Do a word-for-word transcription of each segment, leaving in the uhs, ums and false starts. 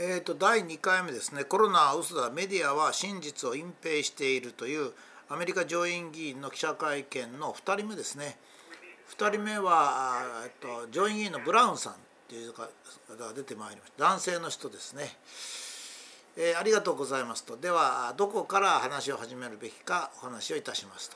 えーと、だいにかいめですね、コロナは嘘だ、メディアは真実を隠蔽しているというアメリカ上院議員の記者会見のふたりめですね。ふたりめは、えっと、上院議員のブラウンさんという方が出てまいりました。男性の人ですね。えー、ありがとうございますと。では、どこから話を始めるべきかお話をいたしますと。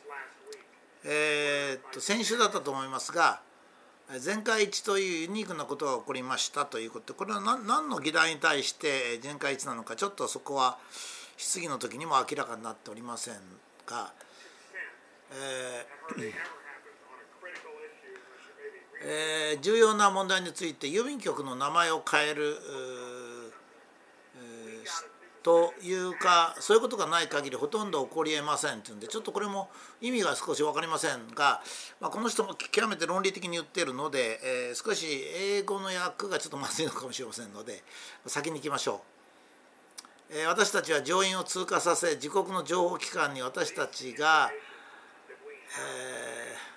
えー、っと先週だったと思いますが、全会一致というユニークなことが起こりましたということで、これは何何の議題に対して全会一致なのか、ちょっとそこは質疑の時にも明らかになっておりませんが、えーえー、重要な問題について郵便局の名前を変える、えー、というか、そういうことがない限りほとんど起こりえませんというんで、ちょっとこれも意味が少し分かりませんが、まあ、この人も極めて論理的に言っているので、えー、少し英語の訳がちょっとまずいのかもしれませんので、先に行きましょう。えー、私たちは上院を通過させ、自国の情報機関に私たちが、えー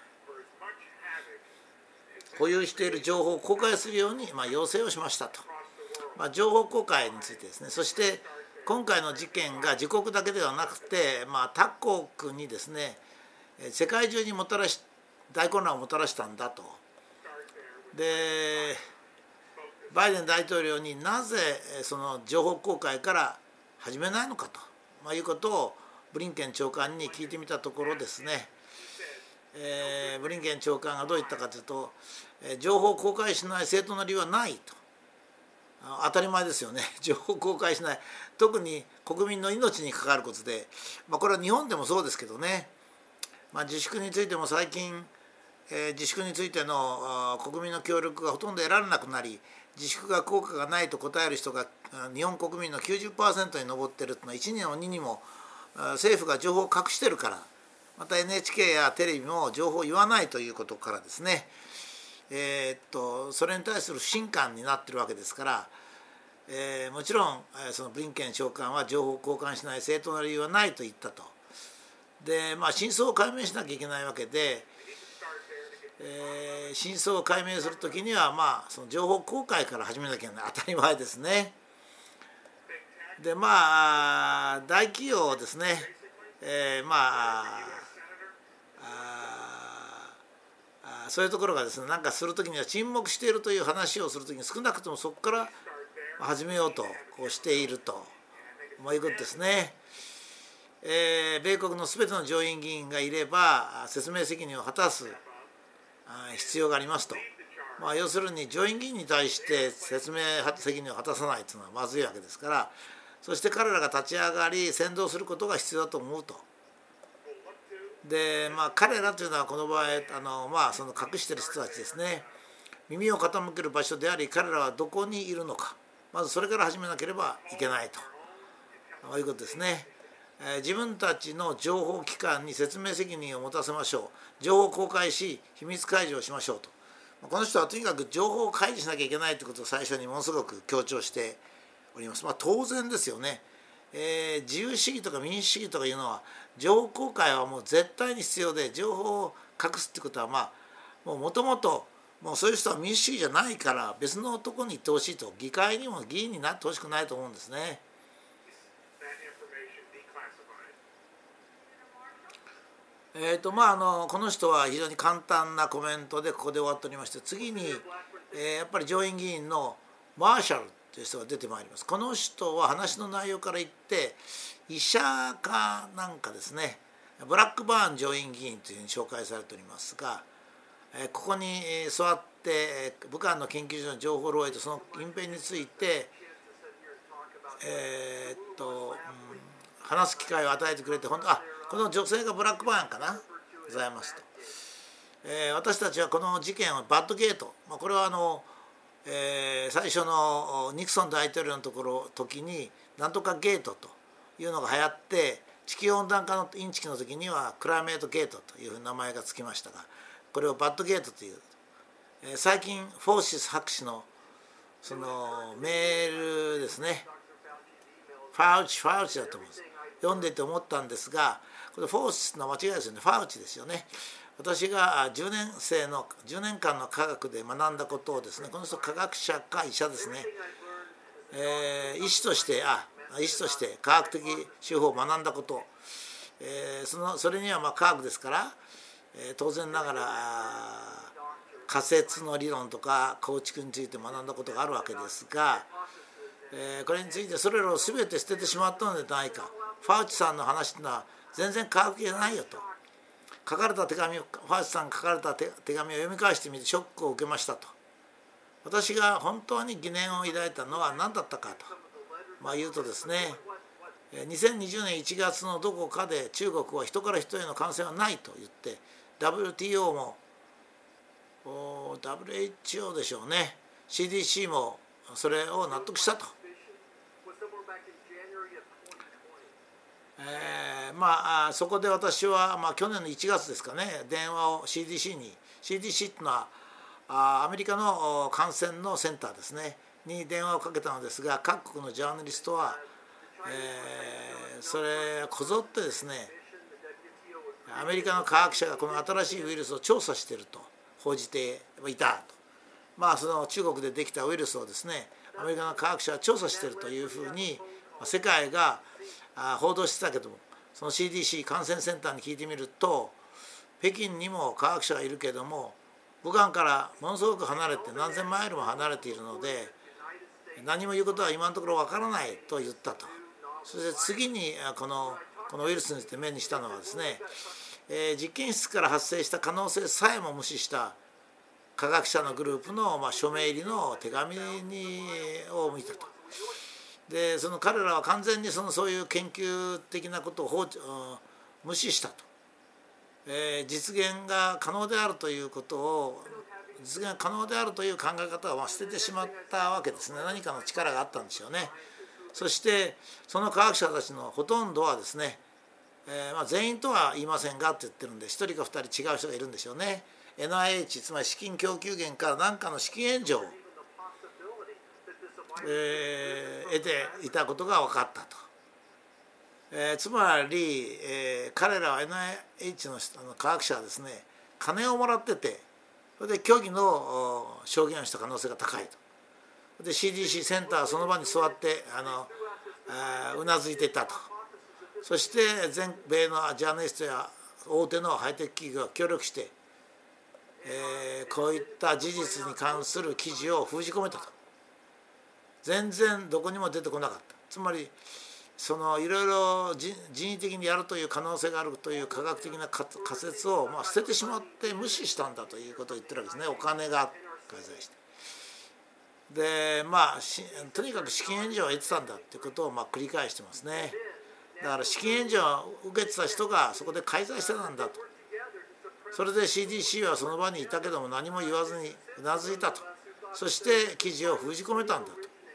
保有している情報を公開するように、まあ、要請をしましたと、まあ、情報公開についてですね。そして今回の事件が自国だけではなくて、まあ、他国にですね、世界中にもたらし大混乱をもたらしたんだと。でバイデン大統領になぜその情報公開から始めないのかと、まあ、いうことをブリンケン長官に聞いてみたところですね、えー、ブリンケン長官がどう言ったかというと、情報を公開しない正当な理由はないと。当たり前ですよね。情報を公開しない、特に国民の命に関わることで、まあ、これは日本でもそうですけどね、まあ、自粛についても最近、えー、自粛についての国民の協力がほとんど得られなくなり、自粛が効果がないと答える人が日本国民の きゅうじゅっパーセント に上っているというのは、いちにもににも政府が情報を隠しているから、また エヌエイチケー やテレビも情報を言わないということからですね、えー、っとそれに対する不信感になっているわけですから、えー、もちろんそのブリンケン長官は情報を交換しない正当な理由はないと言ったと。で、まあ、真相を解明しなきゃいけないわけで、えー、真相を解明するときには、まあ、その情報公開から始めなきゃいけない、当たり前ですね。で、まあ大企業ですね、えー、まあそういうところがですね、なんかするときには沈黙しているという話をするときに、少なくともそこから始めようとこうしていると、まあ、いうことですね。えー、米国のすべての上院議員がいれば説明責任を果たす必要がありますと。まあ、要するに上院議員に対して説明責任を果たさないというのはまずいわけですから、そして彼らが立ち上がり先導することが必要だと思うと。で、まあ、彼らというのはこの場合あの、まあ、その隠している人たちですね。耳を傾ける場所であり、彼らはどこにいるのか、まずそれから始めなければいけないと、まあ、いうことですね。えー、自分たちの情報機関に説明責任を持たせましょう。情報を公開し秘密解除をしましょうと。この人はとにかく情報を開示しなきゃいけないということを最初にものすごく強調しております。まあ、当然ですよね。えー、自由主義とか民主主義とかいうのは情報公開はもう絶対に必要で、情報を隠すってことは、まあもともともうそういう人は民主主義じゃないから別のところに行ってほしいと、議会にも議員になってほしくないと思うんですね。えーとまあ、あのこの人は非常に簡単なコメントでここで終わっておりまして、次に、えー、やっぱり上院議員のマーシャルという人が出てまいります。この人は話の内容から言って医者かなんかですね、ブラックバーン上院議員というふうに紹介されておりますが、えー、ここに座って武漢の研究所の情報漏洩とその隠蔽について、えー、っと、うん、話す機会を与えてくれて、本当あこの女性がブラックバーンかなございますと、えー、私たちはこの事件をバッドゲート、まあ、これはあの、えー、最初のニクソン大統領のところ時になんとかゲートというのが流行って、地球温暖化のインチキの時にはクライメートゲートというふうに名前がつきましたが、これをバッドゲートという、えー、最近フォーシス博士のそのメールですね、ファウチファウチだと思うんです。読んでて思ったんですが、これフォーシスの間違いですよね。ファウチですよね。私がじゅうねん生のじゅうねんかんの科学で学んだことをですね、この人科学者か医者ですね、 えー、医師としてあ医師として科学的手法を学んだこと、えー、そのそれにはまあ科学ですから、えー、当然ながら仮説の理論とか構築について学んだことがあるわけですが、えー、これについてそれらを全て捨ててしまったのではないか。ファウチさんの話というのは全然科学的じゃないよと。書かれた手紙をファウチさんが書かれた手紙を読み返してみてショックを受けましたと。私が本当に疑念を抱いたのは何だったかと、まあ、言うとですね、にせんにじゅうねんいちがつのどこかで中国は人から人への感染はないと言って ダブリューティーオー も ダブリューエイチオー でしょうね シーディーシー もそれを納得したと。えー、まあそこで私は、まあ、去年のいちがつですかね電話を シーディーシー に シーディーシー っていうのはアメリカの感染のセンターですねに電話をかけたのですが、各国のジャーナリストは、えー、それこぞってですねアメリカの科学者がこの新しいウイルスを調査していると報じていたと。まあその中国でできたウイルスをですねアメリカの科学者は調査しているというふうに世界が報道してたけども、その シーディーシー 感染センターに聞いてみると、北京にも科学者がいるけども武漢からものすごく離れて何千マイルも離れているので何も言うことは今のところわからないと言ったと。そして次にこのこのウイルスについて目にしたのはですね、えー、実験室から発生した可能性さえも無視した科学者のグループの、まあ、署名入りの手紙にを見たと。でその彼らは完全にそのそういう研究的なことを放置、うん、無視したと、えー、実現が可能であるということを実現可能であるという考え方をまあ捨ててしまったわけですね。何かの力があったんでしょうね。そしてその科学者たちのほとんどはですね、えー、まあ全員とは言いませんがって言ってるんで、ひとりかふたり違う人がいるんでしょうね。 エヌアイエイチ つまり資金供給源から何かの資金援助を、えー、得ていたことが分かったと。えー、つまり、えー、彼らは エヌアイエイチ の科学者はですね金をもらってて、それで虚偽の証言をした可能性が高いと。で シーディーシー センターはその場に座ってあのあうなずいていたと。そして全米のジャーナリストや大手のハイテク企業が協力して、えー、こういった事実に関する記事を封じ込めたと。全然どこにも出てこなかった。つまりそのいろいろ人為的にやるという可能性があるという科学的な仮説をまあ捨ててしまって無視したんだということを言ってるわけですね。お金が介在して。でまあとにかく資金援助を得てたんだということをまあ繰り返してますね。だから資金援助を受けてた人がそこで介在してたんだと。それで シーディーシー はその場にいたけども何も言わずにうなずいたと。そして記事を封じ込めたんだと。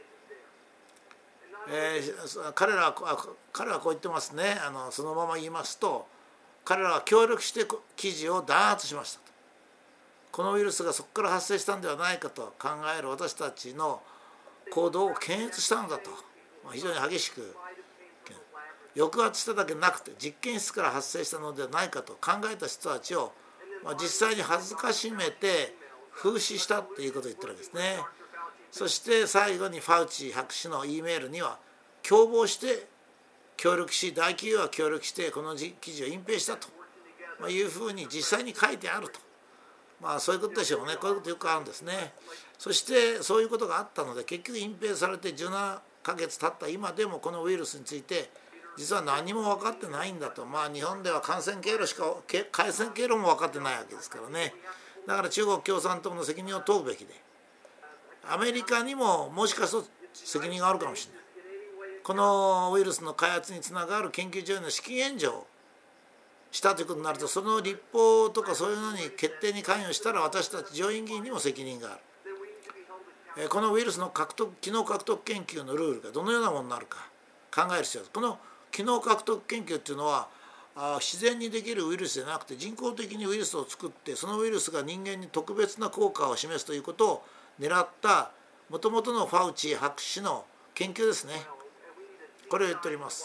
えー、彼らは彼はこう言ってますね。あのそのまま言いますと、彼らは協力して記事を弾圧しましたと。このウイルスがそこから発生したんではないかと考える私たちの行動を検閲したのだと、まあ、非常に激しく抑圧しただけなくて実験室から発生したのではないかと考えた人たちを、まあ、実際に恥ずかしめて風刺したっていうことを言ってるわけですね。そして最後にファウチ博士の E メールには共謀して協力し大企業は協力してこの記事を隠蔽したというふうに実際に書いてあると。まあそういうことでしょうね。こういうことよくあるんですね。そしてそういうことがあったので結局隠蔽されてじゅうななかげつ経った今でもこのウイルスについて実は何も分かってないんだと。まあ日本では感染経路しか感染経路も分かってないわけですからね。だから中国共産党の責任を問うべきで、アメリカにももしかすると責任があるかもしれない。このウイルスの開発につながる研究所への資金援助をしたということになると、その立法とかそういうのに決定に関与したら私たち上院議員にも責任がある。このウイルスの獲得機能獲得研究のルールがどのようなものになるか考える必要です。この機能獲得研究っていうのは自然にできるウイルスじゃなくて人工的にウイルスを作ってそのウイルスが人間に特別な効果を示すということを狙ったもともとのファウチ博士の研究ですね。これを言っております。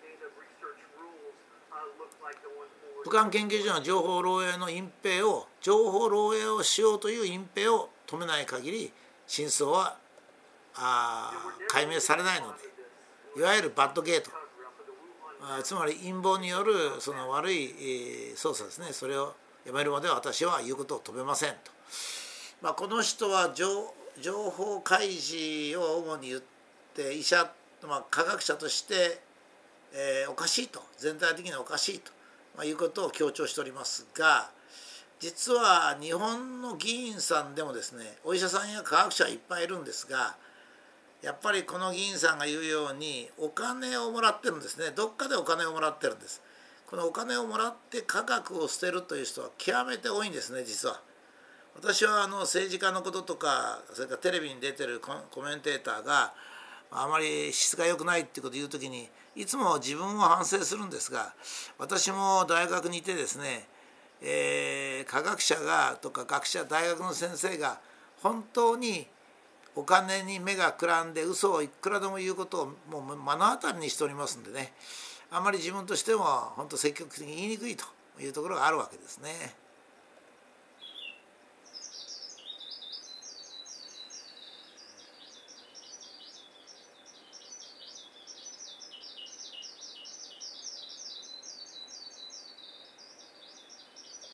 武漢研究所の情報漏洩の隠蔽を情報漏洩をしようという隠蔽を止めない限り真相はあ解明されないので、いわゆるバッドゲート、あつまり陰謀によるその悪い、えー、捜査ですね、それをやめるまでは私は言うことを止めませんと。まあ、この人は 情, 情報開示を主に言って、医者、まあ、科学者として、えー、おかしいと、全体的におかしいと、まあ、いうことを強調しておりますが、実は日本の議員さんでもですね、お医者さんや科学者はいっぱいいるんですが、やっぱりこの議員さんが言うようにお金をもらってるんですね。どっかでお金をもらってるんです。このお金をもらって科学を捨てるという人は極めて多いんですね、実は。私はあの政治家のこととか、それからテレビに出てるコメンテーターがあまり質が良くないっていうことを言うときに、いつも自分を反省するんですが、私も大学にいてですね、えー、科学者がとか学者、大学の先生が本当にお金に目がくらんで嘘をいくらでも言うことをもう目の当たりにしておりますんでね、あまり自分としても本当積極的に言いにくいというところがあるわけですね。